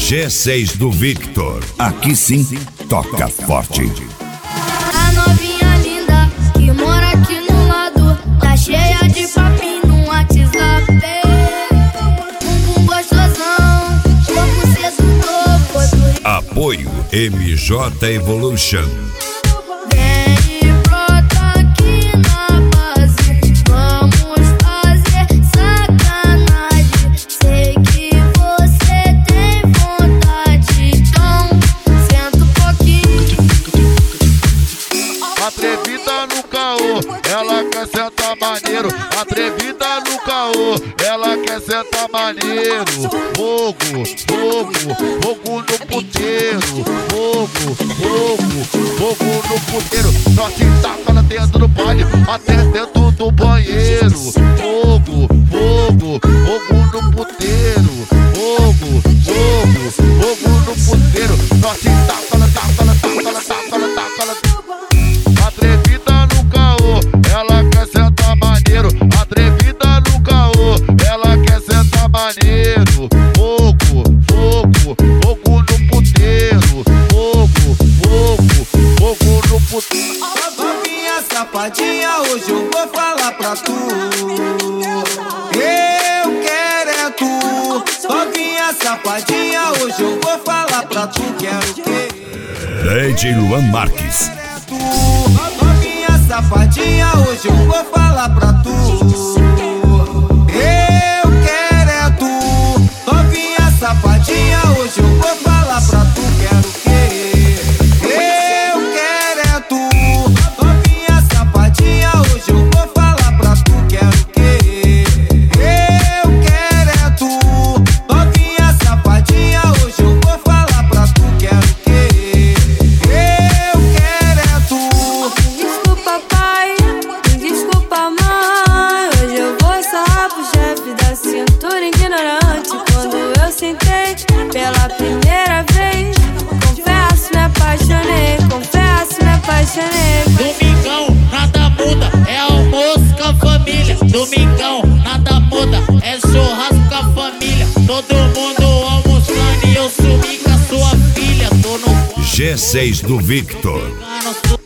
G6 do Victor. Aqui sim, toca forte. A novinha linda que mora aqui no lado tá cheia de papinho no WhatsApp. Bumbum gostosão, corpo sedutor, foi por isso. Apoio MJ Evolution. Atrevida no caô, ela quer sentar maneiro. Atrevida no caô, ela quer sentar maneiro. Fogo, fogo, fogo no puteiro. Fogo, fogo, fogo no puteiro. Nós se taca lá dentro do baile, até dentro do banheiro. Fogo, fogo, fogo no puteiro. Fogo, fogo, fogo no puteiro. Nós se taca lá, taca lá, taca lá, taca lá, taca lá. Atrevida no caô, ela quer sentar maneiro. Atrevida no caô, ela quer sentar maneiro. Fogo, fogo, fogo no puteiro. Fogo, fogo, fogo no puteiro. Novinha safadinha, hoje eu vou falar pra tu. Eu quero é tu. Novinha safadinha, hoje eu vou falar pra tu. Quero o quê? DJ Luan Marques. Novinha safadinha, hoje eu vou falar pra tu. Eu quero é tu. Novinha safadinha, hoje eu vou falar pra tu. Quero o quê? Eu quero é tu. Novinha safadinha, hoje eu vou falar pra tu. Quero o quê? Eu quero é tu. Novinha safadinha, hoje eu vou falar pra tu. Quero o quê? Eu quero é tu. Desculpa pai, desculpa mãe. Hoje eu vou sarrar pro chefe da cintura ignorante. Quando eu sentei pela primeira vez, confesso, me apaixonei. Confesso, me apaixonei. Domingão, nada muda, é almoço com a família. Domingão, nada muda, é churrasco com a família. Todo mundo almoçando e eu sumi com a sua filha. Tô no G6 do Victor. no